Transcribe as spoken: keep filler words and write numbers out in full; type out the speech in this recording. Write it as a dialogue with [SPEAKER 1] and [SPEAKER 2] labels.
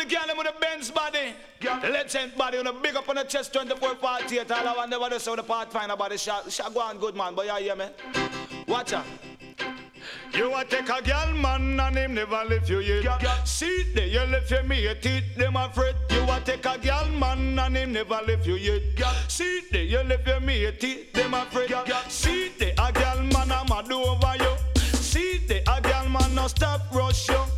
[SPEAKER 1] the girl them with the Benz body, the legend body, on the big up on the chest, twenty-four forty-eight. All I want never to say the Pathfinder body shot. Shot go on good man, but you hear me? Watch out. You a take a girl man and him never left you yet. See there, you left your mate, it them afraid. You a take a girl man and him never left you yet. See there, you left your mate, it them afraid. See there, a girl man a mad over you. See there, a girl man no stop rush you.